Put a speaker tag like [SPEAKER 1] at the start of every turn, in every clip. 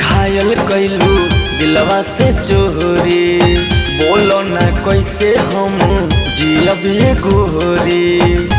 [SPEAKER 1] घायल कैलू दिलवा से चोरी, बोलो ना कैसे हम जियब ये गोरी।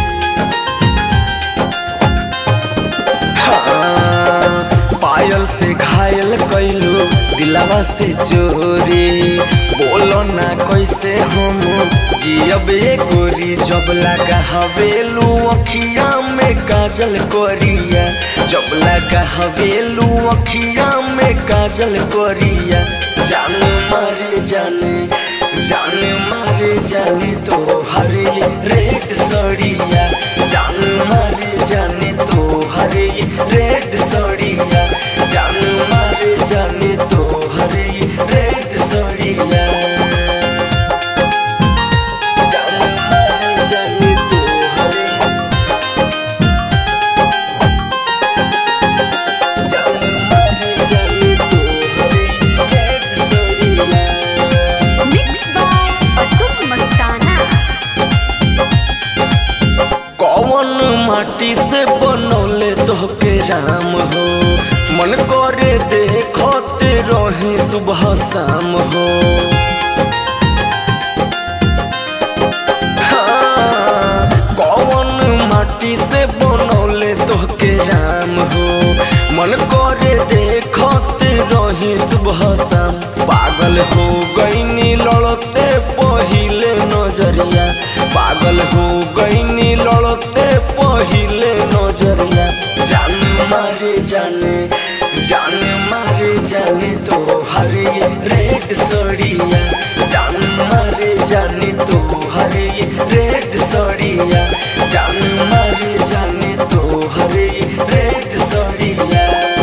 [SPEAKER 1] हाँ, पायल से घायल कैलू दिलवा से चोरी, बोलो ना कैसे हम जियब ये गोरी। जब लगा हवेलू अखिया में काजल कोरिया, जब लगा हवेलू अखिया में काजल कोरिया। जान मारे जाने, जान मारे जाने तो हरे रेड सड़िया, जान मारे जाने तो हरे रेड सड़िया, जान मारे जाने तो हरे रेड सड़िया। माटी से बनौले तोहके राम हो, मन करे देखते रही सुबह शाम हो। हाँ, कौन माटी से बनौले तोहके राम हो, मन करे देखते रही सुबह शाम। पागल हो गईनी लड़ते पहिले नजरिया, पागल हो गईनी लड़ते पहिले नजरिया। जान मारे जाने, जान मारे जाने तो हरे रेड सड़िया, जान मारे जाने तो हरे रेड सड़िया, जान मारे जाने तो हरे रेड सड़िया।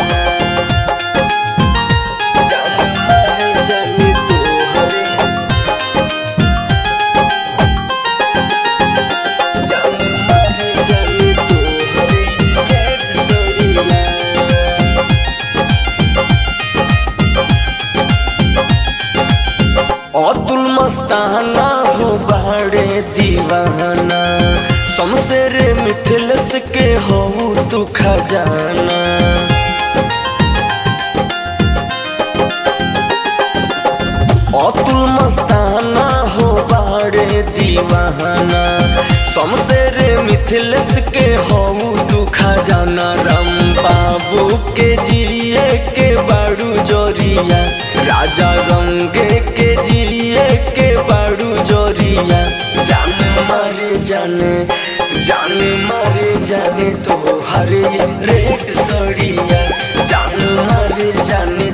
[SPEAKER 1] अतुल मस्ताना हो बाड़े दीवाना, शमशेर मिथिलेश के हो तू खजाना। अतुल मस्ताना हो बाड़े दीवाना, शमशेर मिथिलेश के हो तू खजाना। राम बाबू के जिए के बाड़ू जोरिया, राजा रंगे के जिए के बाड़ू जोरिया। जान मारे जाने, जान मारे जाने तो हरे रेड सड़िया, जान मारे जाने